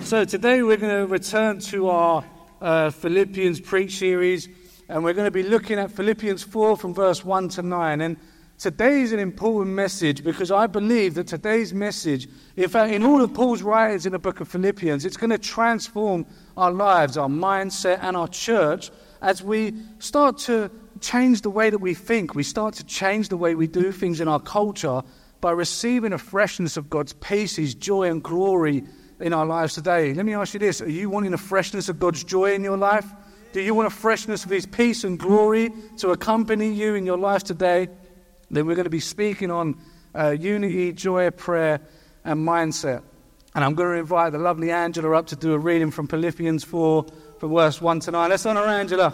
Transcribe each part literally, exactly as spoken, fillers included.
So today we're going to return to our uh, Philippians preach series, and we're going to be looking at Philippians four from verse one to nine. And today is an important message because I believe that today's message, in fact, in all of Paul's writings in the book of Philippians, it's going to transform our lives, our mindset, and our church as we start to change the way that we think. We start to change the way we do things in our culture by receiving a freshness of God's peace, His joy and glory in our lives today. Let me ask you this. Are you wanting a freshness of God's joy in your life? Do you want a freshness of His peace and glory to accompany you in your life today? Then we're going to be speaking on uh, unity, joy, prayer, and mindset. And I'm going to invite the lovely Angela up to do a reading from Philippians four, from verse one to nine. Let's honor Angela.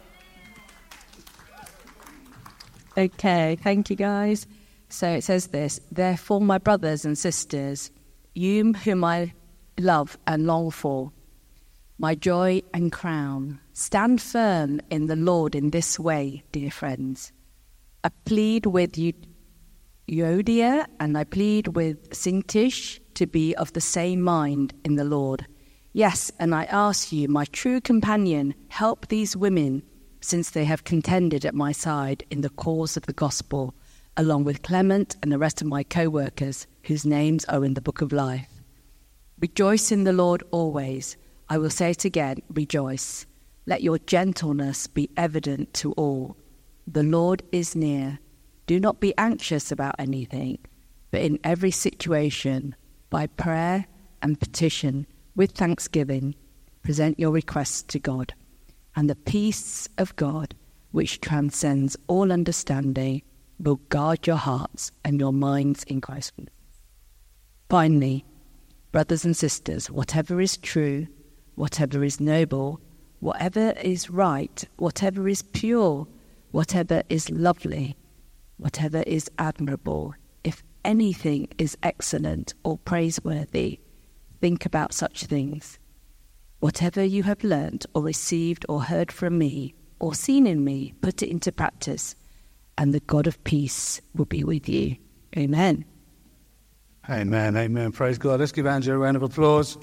Okay, thank you, guys. So it says this: therefore, my brothers and sisters, you whom I love and long for, my joy and crown, stand firm in the Lord in this way, dear friends. I plead with you, Euodia, and I plead with Syntyche to be of the same mind in the Lord. Yes, and I ask you, my true companion, help these women, since they have contended at my side in the cause of the gospel, along with Clement and the rest of my co-workers, whose names are in the book of life. Rejoice in the Lord always. I will say it again, rejoice. Let your gentleness be evident to all. The Lord is near. Do not be anxious about anything, but in every situation, by prayer and petition, with thanksgiving, present your requests to God. And the peace of God, which transcends all understanding, will guard your hearts and your minds in Christ. Finally, brothers and sisters, whatever is true, whatever is noble, whatever is right, whatever is pure, whatever is lovely, whatever is admirable, if anything is excellent or praiseworthy, think about such things. Whatever you have learnt or received or heard from me or seen in me, put it into practice, and the God of peace will be with you. Amen. Amen, amen. Praise God. Let's give Angela a round of applause.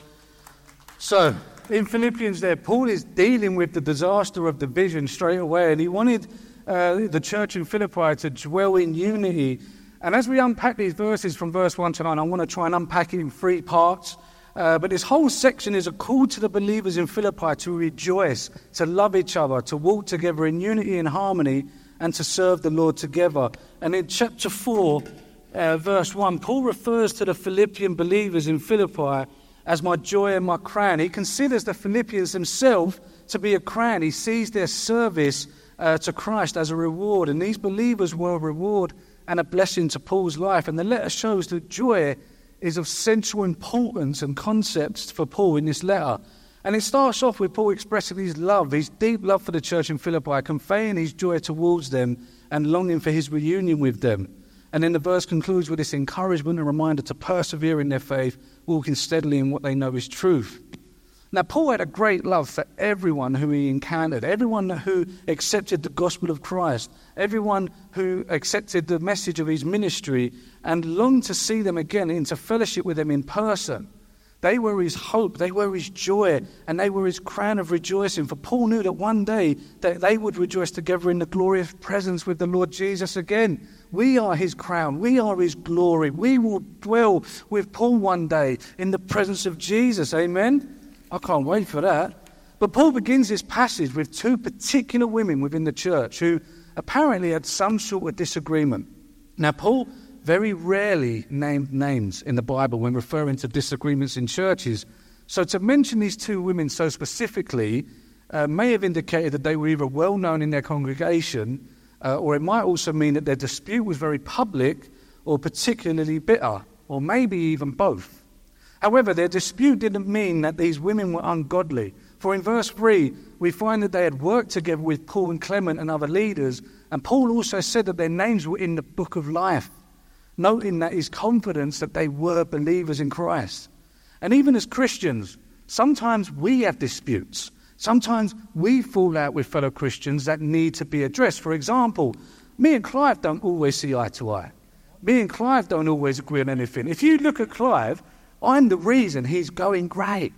So, in Philippians there, Paul is dealing with the disaster of division straight away, and he wanted uh, the church in Philippi to dwell in unity. And as we unpack these verses from verse one to nine, I want to try and unpack it in three parts. Uh, but this whole section is a call to the believers in Philippi to rejoice, to love each other, to walk together in unity and harmony, and to serve the Lord together. And in chapter four, uh, verse one, Paul refers to the Philippian believers in Philippi as my joy and my crown. He considers the Philippians themselves to be a crown. He sees their service uh, to Christ as a reward. And these believers were a reward and a blessing to Paul's life. And the letter shows that joy is of central importance and concepts for Paul in this letter. And it starts off with Paul expressing his love, his deep love for the church in Philippi, conveying his joy towards them and longing for his reunion with them. And then the verse concludes with this encouragement and reminder to persevere in their faith, walking steadily in what they know is truth. Now, Paul had a great love for everyone who he encountered, everyone who accepted the gospel of Christ, everyone who accepted the message of his ministry, and longed to see them again, into fellowship with them in person. They were his hope, they were his joy, and they were his crown of rejoicing. For Paul knew that one day that they would rejoice together in the glorious presence with the Lord Jesus again. We are his crown, we are his glory. We will dwell with Paul one day in the presence of Jesus. Amen? I can't wait for that. But Paul begins this passage with two particular women within the church who apparently had some sort of disagreement. Now, Paul very rarely named names in the Bible when referring to disagreements in churches. So to mention these two women so specifically uh, may have indicated that they were either well known in their congregation, uh, or it might also mean that their dispute was very public or particularly bitter, or maybe even both. However, their dispute didn't mean that these women were ungodly. For in verse three, we find that they had worked together with Paul and Clement and other leaders, and Paul also said that their names were in the book of life, noting that his confidence that they were believers in Christ. And even as Christians, sometimes we have disputes. Sometimes we fall out with fellow Christians that need to be addressed. For example, me and Clive don't always see eye to eye. Me and Clive don't always agree on anything. If you look at Clive, I'm the reason he's going great.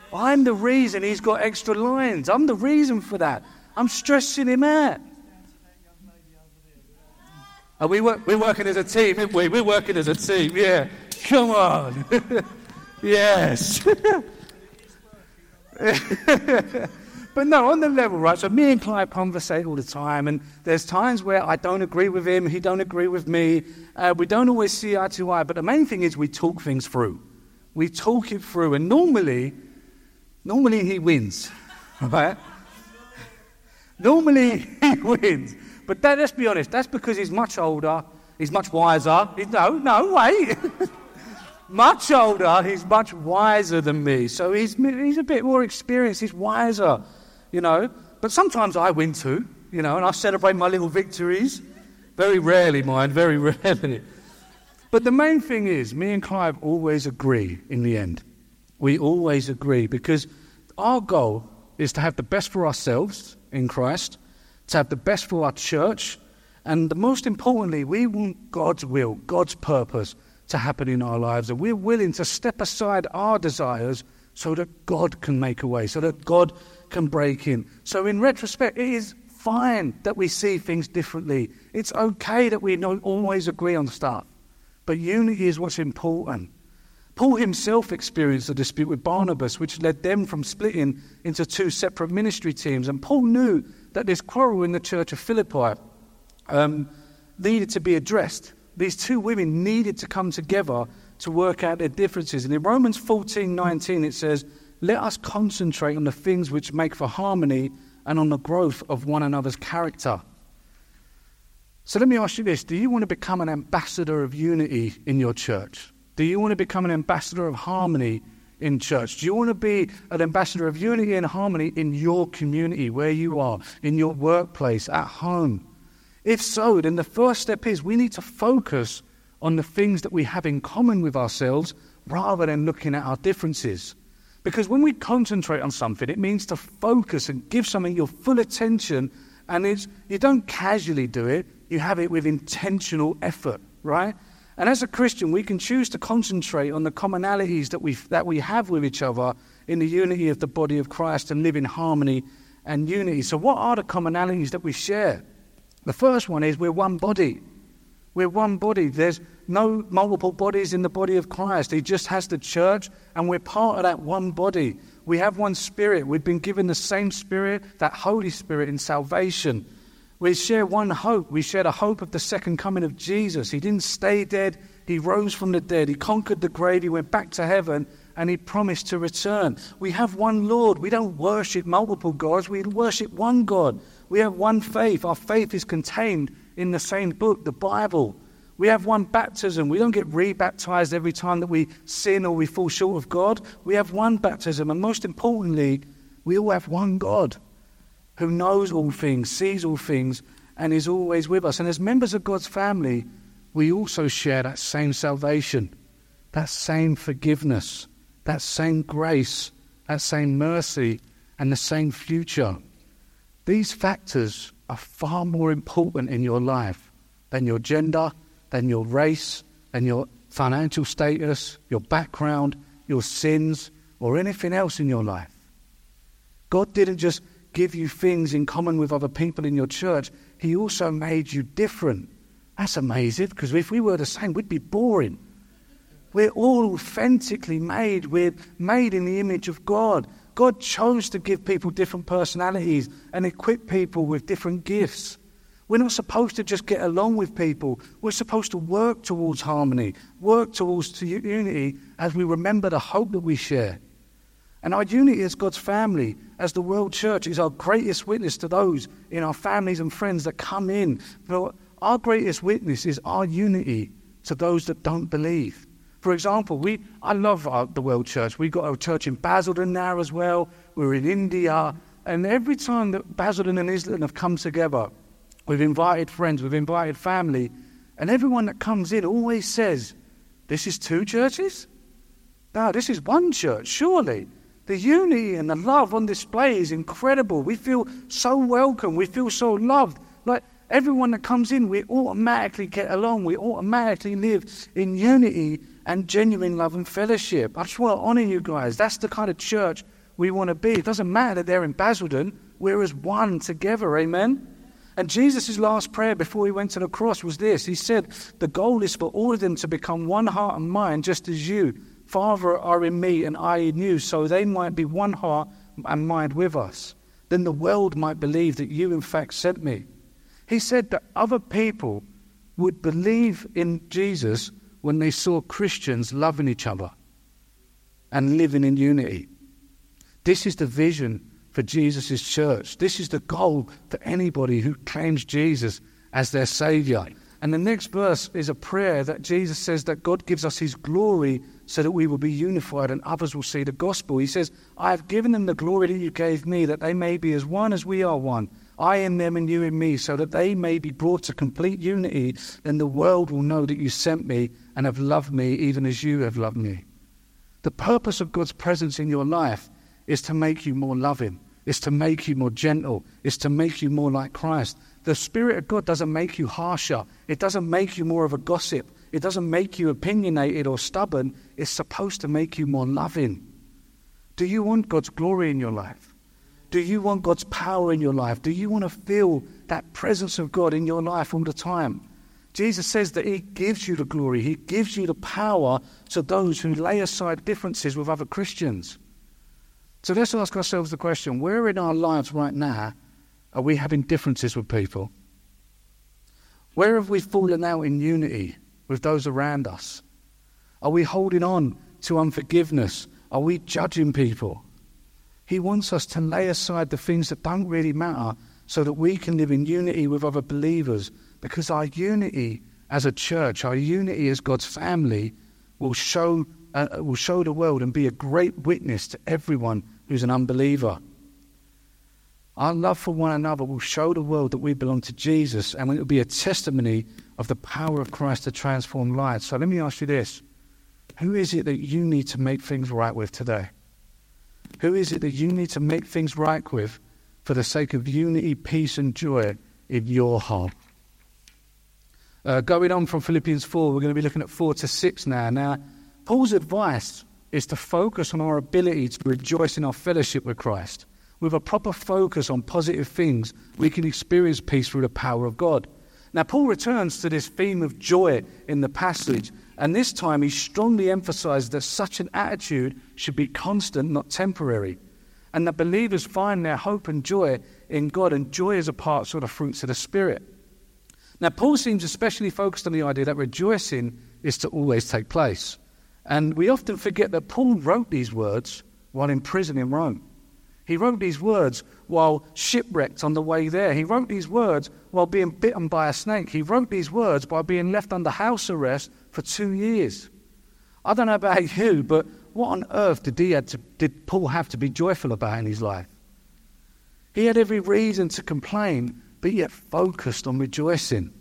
I'm the reason he's got extra lines. I'm the reason for that. I'm stressing him out. Oh, we work, we're working as a team, aren't we? We're working as a team, yeah. Come on. Yes. But no, on the level, right, so me and Clive conversate all the time, and there's times where I don't agree with him, he don't agree with me, uh, we don't always see eye to eye, but the main thing is we talk things through. We talk it through, and normally, normally he wins, right? Normally he wins, but that, let's be honest, that's because he's much older, he's much wiser, he's, no, no, wait. Much older, he's much wiser than me, so he's he's a bit more experienced, he's wiser, you know. But sometimes I win too, you know, and I celebrate my little victories. Very rarely, mind, very rarely. But the main thing is, me and Clive always agree in the end. We always agree, because our goal is to have the best for ourselves in Christ, to have the best for our church, and the most importantly, we want God's will, God's purpose to happen in our lives, and we're willing to step aside our desires so that God can make a way, so that God can break in. So in retrospect, it is fine that we see things differently. It's okay that we don't always agree on stuff, but unity is what's important. Paul himself experienced a dispute with Barnabas, which led them from splitting into two separate ministry teams, and Paul knew that this quarrel in the church of Philippi um, needed to be addressed. These two women needed to come together to work out their differences. And in Romans fourteen nineteen it says, "Let us concentrate on the things which make for harmony and on the growth of one another's character." So let me ask you this. Do you want to become an ambassador of unity in your church? Do you want to become an ambassador of harmony in church? Do you want to be an ambassador of unity and harmony in your community, where you are, in your workplace, at home? If so, then the first step is we need to focus on the things that we have in common with ourselves rather than looking at our differences. Because when we concentrate on something, it means to focus and give something your full attention, and it's, you don't casually do it, you have it with intentional effort, right? And as a Christian, we can choose to concentrate on the commonalities that we that we have with each other in the unity of the body of Christ and live in harmony and unity. So what are the commonalities that we share? The first one is we're one body. We're one body. There's no multiple bodies in the body of Christ. He just has the church, and we're part of that one body. We have one spirit. We've been given the same spirit, that Holy Spirit in salvation. We share one hope. We share the hope of the second coming of Jesus. He didn't stay dead. He rose from the dead. He conquered the grave. He went back to heaven, and he promised to return. We have one Lord. We don't worship multiple gods. We worship one God. We have one faith. Our faith is contained in the same book, the Bible. We have one baptism. We don't get re-baptized every time that we sin or we fall short of God. We have one baptism. And most importantly, we all have one God who knows all things, sees all things, and is always with us. And as members of God's family, we also share that same salvation, that same forgiveness, that same grace, that same mercy, and the same future. These factors are far more important in your life than your gender, than your race, than your financial status, your background, your sins, or anything else in your life. God didn't just give you things in common with other people in your church. He also made you different. That's amazing, because if we were the same, we'd be boring. We're all authentically made. We're made in the image of God. God chose to give people different personalities and equip people with different gifts. We're not supposed to just get along with people. We're supposed to work towards harmony, work towards unity as we remember the hope that we share. And our unity as God's family, as the World Church, is our greatest witness to those in our families and friends that come in. But our greatest witness is our unity to those that don't believe. For example, we I love our, the World Church. We've got a church in Basildon now as well. We're in India. And every time that Basildon and Islington have come together, we've invited friends, we've invited family, and everyone that comes in always says, this is two churches? No, this is one church, surely. The unity and the love on display is incredible. We feel so welcome. We feel so loved. Like everyone that comes in, we automatically get along. We automatically live in unity and genuine love and fellowship. I just want to honor you guys. That's the kind of church we want to be. It doesn't matter that they're in Basildon. We're as one together, amen? And Jesus' last prayer before he went to the cross was this. He said, the goal is for all of them to become one heart and mind, just as you, Father, are in me and I in you, so they might be one heart and mind with us. Then the world might believe that you in fact sent me. He said that other people would believe in Jesus when they saw Christians loving each other and living in unity. This is the vision for Jesus' church. This is the goal for anybody who claims Jesus as their Saviour. And the next verse is a prayer that Jesus says that God gives us his glory so that we will be unified and others will see the gospel. He says, I have given them the glory that you gave me, that they may be as one as we are one. I in them and you in me, so that they may be brought to complete unity. Then the world will know that you sent me and have loved me even as you have loved me. The purpose of God's presence in your life is to make you more loving. It's to make you more gentle. It's to make you more like Christ. The Spirit of God doesn't make you harsher. It doesn't make you more of a gossip. It doesn't make you opinionated or stubborn. It's supposed to make you more loving. Do you want God's glory in your life? Do you want God's power in your life? Do you want to feel that presence of God in your life all the time? Jesus says that he gives you the glory. He gives you the power to those who lay aside differences with other Christians. So let's ask ourselves the question, where in our lives right now are we having differences with people? Where have we fallen out in unity with those around us? Are we holding on to unforgiveness? Are we judging people? He wants us to lay aside the things that don't really matter so that we can live in unity with other believers, because our unity as a church, our unity as God's family will show Uh, will show the world and be a great witness to everyone who's an unbeliever. Our love for one another will show the world that we belong to Jesus, and it will be a testimony of the power of Christ to transform lives. So let me ask you this. Who is it that you need to make things right with today? Who is it that you need to make things right with for the sake of unity, peace and joy in your heart? Uh, going on from Philippians four, we're going to be looking at four to six now. Now, Paul's advice is to focus on our ability to rejoice in our fellowship with Christ. With a proper focus on positive things, we can experience peace through the power of God. Now, Paul returns to this theme of joy in the passage, and this time he strongly emphasizes that such an attitude should be constant, not temporary, and that believers find their hope and joy in God, and joy is a part of the fruits of the Spirit. Now, Paul seems especially focused on the idea that rejoicing is to always take place. And we often forget that Paul wrote these words while in prison in Rome. He wrote these words while shipwrecked on the way there. He wrote these words while being bitten by a snake. He wrote these words while being left under house arrest for two years. I don't know about you, but what on earth did, he had to, did Paul have to be joyful about in his life? He had every reason to complain, but yet focused on rejoicing.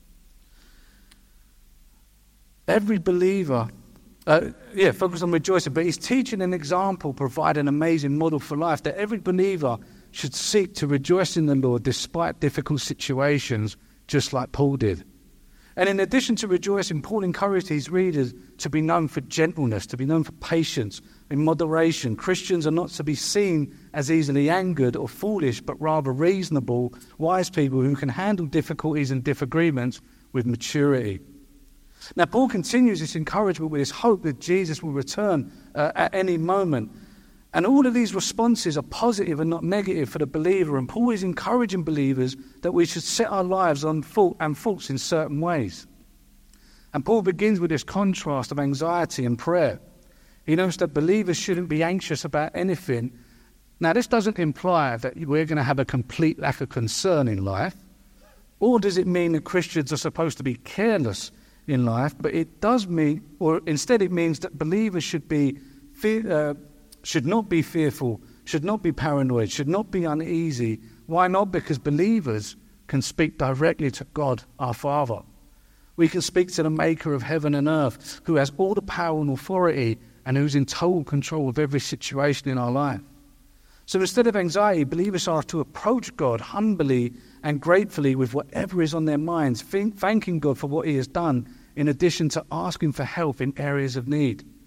Every believer Uh, yeah, focus on rejoicing, but he's teaching an example, provide an amazing model for life, that every believer should seek to rejoice in the Lord despite difficult situations, just like Paul did. And in addition to rejoicing, Paul encouraged his readers to be known for gentleness, to be known for patience and moderation. Christians are not to be seen as easily angered or foolish, but rather reasonable, wise people who can handle difficulties and disagreements with maturity. Now, Paul continues this encouragement with his hope that Jesus will return uh, at any moment. And all of these responses are positive and not negative for the believer. And Paul is encouraging believers that we should set our lives on fault and faults in certain ways. And Paul begins with this contrast of anxiety and prayer. He knows that believers shouldn't be anxious about anything. Now, this doesn't imply that we're going to have a complete lack of concern in life. Or does it mean that Christians are supposed to be careless in life? But it does mean, or instead it means that believers should be, fear, uh, should not be fearful, should not be paranoid, should not be uneasy. Why not? Because believers can speak directly to God, our Father. We can speak to the Maker of heaven and earth, who has all the power and authority and who's in total control of every situation in our life. So instead of anxiety, believers are to approach God humbly and gratefully with whatever is on their minds, think, thanking God for what he has done, in addition to asking for help in areas of need.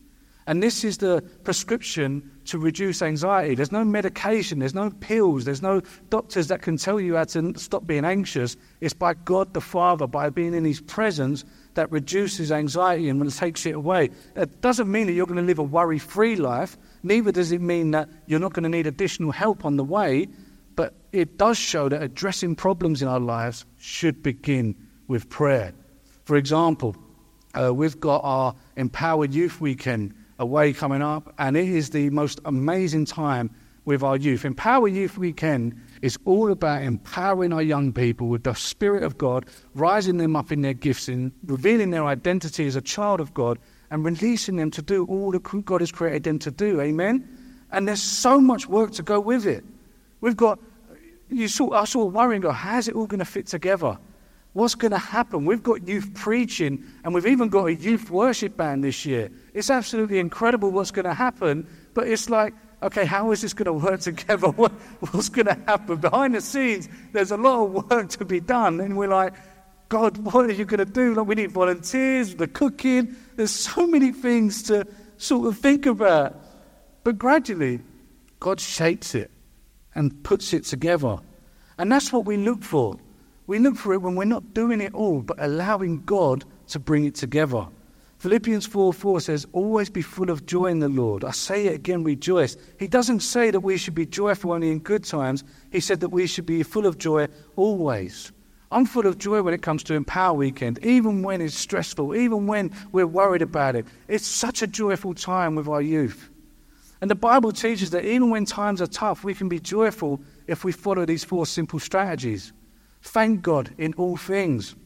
And this is the prescription to reduce anxiety. There's no medication, there's no pills, there's no doctors that can tell you how to stop being anxious. It's by God the Father, by being in his presence, that reduces anxiety and takes it away. It doesn't mean that you're going to live a worry-free life. Neither does it mean that you're not going to need additional help on the way. But it does show that addressing problems in our lives should begin with prayer. For example, uh, we've got our Empowered Youth Weekend away coming up, and it is the most amazing time with our youth. Empower Youth Weekend is all about empowering our young people with the Spirit of God, rising them up in their gifts, and revealing their identity as a child of God, and releasing them to do all that God has created them to do. Amen? And there's so much work to go with it. We've got, you saw us all worrying, go, how's it all going to fit together? What's going to happen? We've got youth preaching, and we've even got a youth worship band this year. It's absolutely incredible what's going to happen, but it's like, okay, how is this going to work together? What, what's going to happen? Behind the scenes, there's a lot of work to be done, and we're like, God, what are you going to do? Like, we need volunteers, the cooking. There's so many things to sort of think about. But gradually, God shapes it and puts it together. And that's what we look for. We look for it when we're not doing it all, but allowing God to bring it together. Philippians four four says, always be full of joy in the Lord. I say it again, rejoice. He doesn't say that we should be joyful only in good times. He said that we should be full of joy always. I'm full of joy when it comes to Empower Weekend, even when it's stressful, even when we're worried about it. It's such a joyful time with our youth. And the Bible teaches that even when times are tough, we can be joyful if we follow these four simple strategies. Thank God in all things.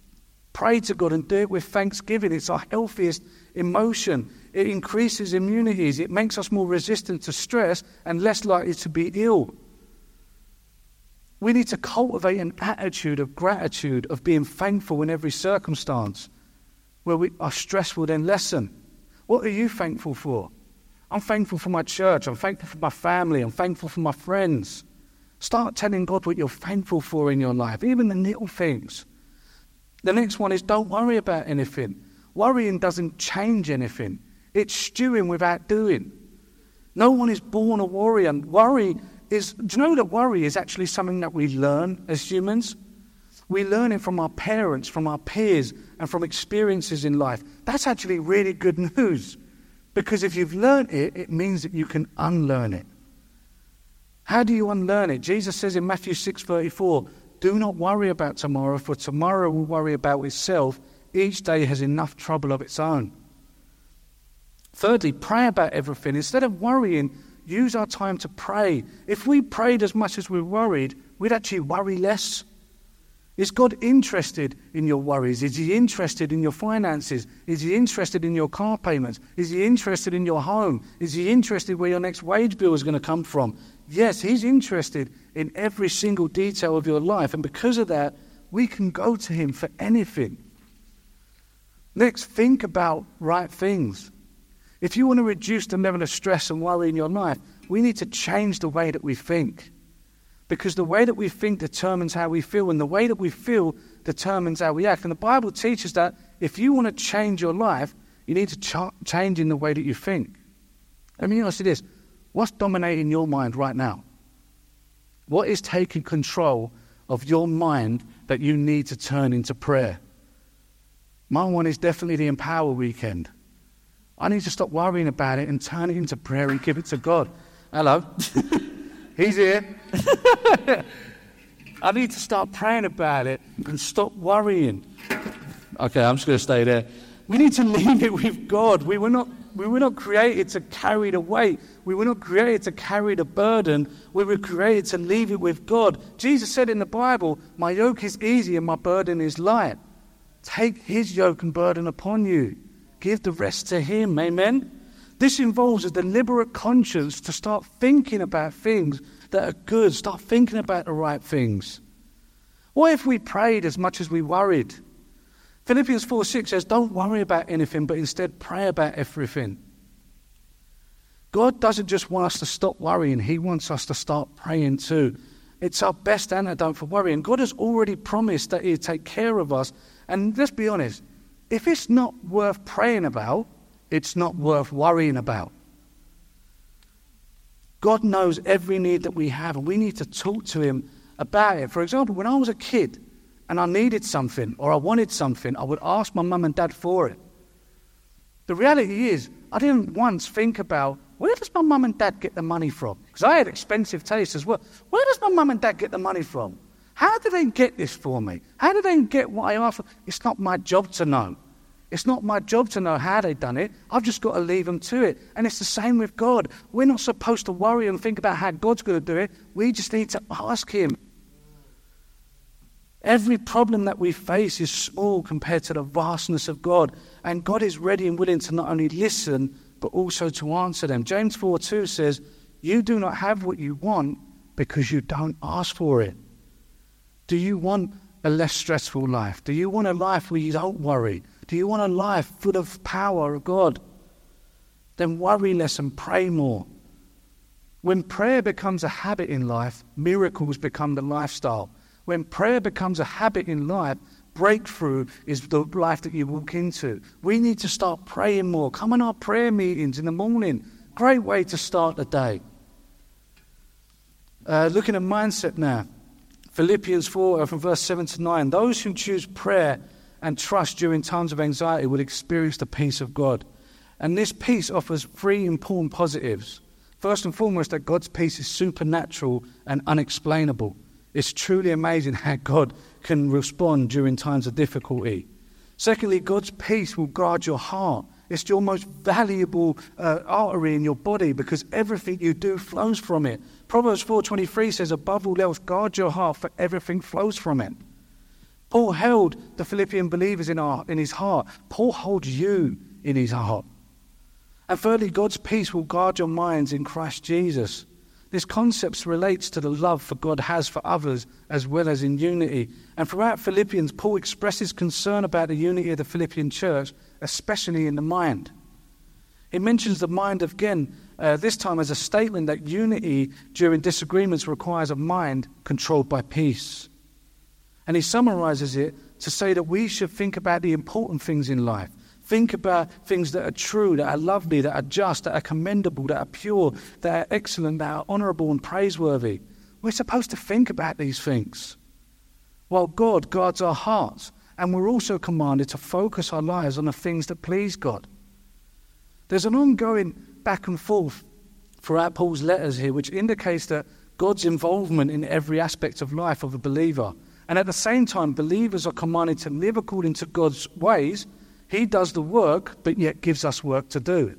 Pray to God and do it with thanksgiving. It's our healthiest emotion. It increases immunities. It makes us more resistant to stress and less likely to be ill. We need to cultivate an attitude of gratitude, of being thankful in every circumstance. Where we, our stress will then lessen. What are you thankful for? I'm thankful for my church. I'm thankful for my family. I'm thankful for my friends. Start telling God what you're thankful for in your life, even the little things. The next one is don't worry about anything. Worrying doesn't change anything. It's stewing without doing. No one is born a warrior. And worry is, do you know that worry is actually something that we learn as humans? We learn it from our parents, from our peers, and from experiences in life. That's actually really good news. Because if you've learned it, it means that you can unlearn it. How do you unlearn it? Jesus says in Matthew six thirty-four, do not worry about tomorrow, for tomorrow will worry about itself. Each day has enough trouble of its own. Thirdly, pray about everything. Instead of worrying, use our time to pray. If we prayed as much as we worried, we'd actually worry less. Is God interested in your worries? Is he interested in your finances? Is he interested in your car payments? Is he interested in your home? Is he interested where your next wage bill is going to come from? Yes, he's interested in every single detail of your life. And because of that, we can go to him for anything. Next, think about right things. If you want to reduce the level of stress and worry in your life, we need to change the way that we think. Because the way that we think determines how we feel, and the way that we feel determines how we act. And the Bible teaches that if you want to change your life, you need to ch- change in the way that you think. Let me ask you this. What's dominating your mind right now? What is taking control of your mind that you need to turn into prayer? My one is definitely the Empower Weekend. I need to stop worrying about it and turn it into prayer and give it to God. Hello. He's here. I need to start praying about it and stop worrying. Okay, I'm just going to stay there. We need to leave it with God. We were not we were not created to carry the weight. We were not created to carry the burden. We were created to leave it with God. Jesus said in the Bible, my yoke is easy and my burden is light. Take his yoke and burden upon you. Give the rest to him. Amen? This involves a deliberate conscience to start thinking about things that are good. Start thinking about the right things. What if we prayed as much as we worried? Philippians four six says, don't worry about anything, but instead pray about everything. God doesn't just want us to stop worrying. He wants us to start praying too. It's our best antidote for worrying. God has already promised that he'll take care of us. And let's be honest, if it's not worth praying about, it's not worth worrying about. God knows every need that we have, and we need to talk to him about it. For example, when I was a kid and I needed something or I wanted something, I would ask my mum and dad for it. The reality is, I didn't once think about, where does my mum and dad get the money from? Because I had expensive tastes as well. Where does my mum and dad get the money from? How do they get this for me? How do they get what I ask for? It's not my job to know. It's not my job to know how they've done it. I've just got to leave them to it. And it's the same with God. We're not supposed to worry and think about how God's going to do it. We just need to ask him. Every problem that we face is small compared to the vastness of God. And God is ready and willing to not only listen, but also to answer them. James four two says, you do not have what you want because you don't ask for it. Do you want a less stressful life? Do you want a life where you don't worry? Do you want a life full of power of God? Then worry less and pray more. When prayer becomes a habit in life, miracles become the lifestyle. When prayer becomes a habit in life, breakthrough is the life that you walk into. We need to start praying more. Come on our prayer meetings in the morning. Great way to start the day. Uh, looking at mindset now. Philippians four, from verse seven to nine. Those who choose prayer and trust during times of anxiety will experience the peace of God. And this peace offers three important positives. First and foremost, that God's peace is supernatural and unexplainable. It's truly amazing how God can respond during times of difficulty. Secondly, God's peace will guard your heart. It's your most valuable uh, artery in your body because everything you do flows from it. Proverbs four twenty-three says, above all else, guard your heart, for everything flows from it. Paul held the Philippian believers in, our, in his heart. Paul holds you in his heart. And thirdly, God's peace will guard your minds in Christ Jesus. This concept relates to the love for God has for others as well as in unity. And throughout Philippians, Paul expresses concern about the unity of the Philippian church, especially in the mind. He mentions the mind again, uh, this time as a statement that unity during disagreements requires a mind controlled by peace. And he summarizes it to say that we should think about the important things in life. Think about things that are true, that are lovely, that are just, that are commendable, that are pure, that are excellent, that are honourable and praiseworthy. We're supposed to think about these things. While God guards our hearts, and we're also commanded to focus our lives on the things that please God. There's an ongoing back and forth throughout Paul's letters here, which indicates that God's involvement in every aspect of life of a believer. And at the same time, believers are commanded to live according to God's ways. He does the work, but yet gives us work to do.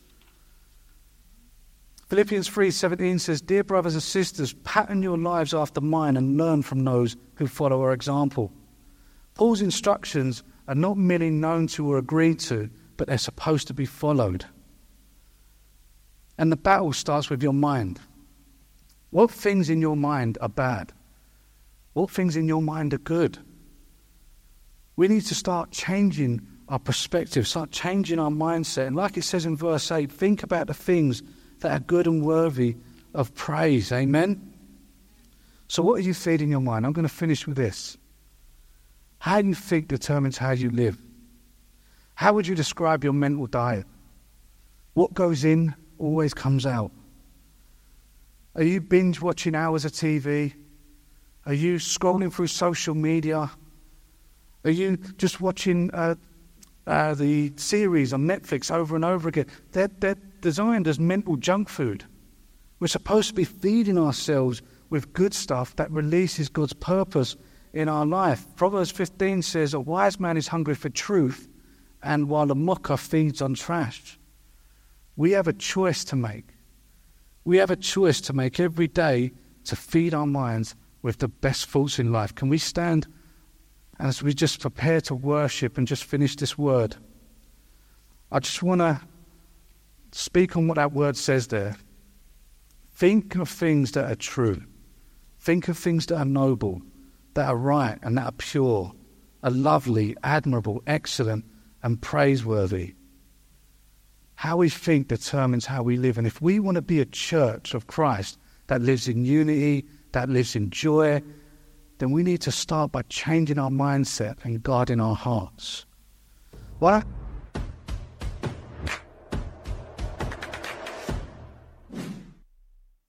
Philippians three seventeen says, dear brothers and sisters, pattern your lives after mine and learn from those who follow our example. Paul's instructions are not merely known to or agreed to, but they're supposed to be followed. And the battle starts with your mind. What things in your mind are bad? What things in your mind are good? We need to start changing our perspective, start changing our mindset. And like it says in verse eight, think about the things that are good and worthy of praise. Amen? So what are you feeding your mind? I'm going to finish with this. How you think determines how you live. How would you describe your mental diet? What goes in always comes out. Are you binge watching hours of T V? Are you scrolling through social media? Are you just watching uh, uh, the series on Netflix over and over again? They're, they're designed as mental junk food. We're supposed to be feeding ourselves with good stuff that releases God's purpose in our life. Proverbs fifteen says, a wise man is hungry for truth, and while a mocker feeds on trash. We have a choice to make. We have a choice to make every day to feed our minds with the best thoughts in life. Can we stand as we just prepare to worship and just finish this word? I just want to speak on what that word says there. Think of things that are true. Think of things that are noble, that are right and that are pure, are lovely, admirable, excellent, and praiseworthy. How we think determines how we live. And if we want to be a church of Christ that lives in unity, that lives in joy, then we need to start by changing our mindset and guarding our hearts. What?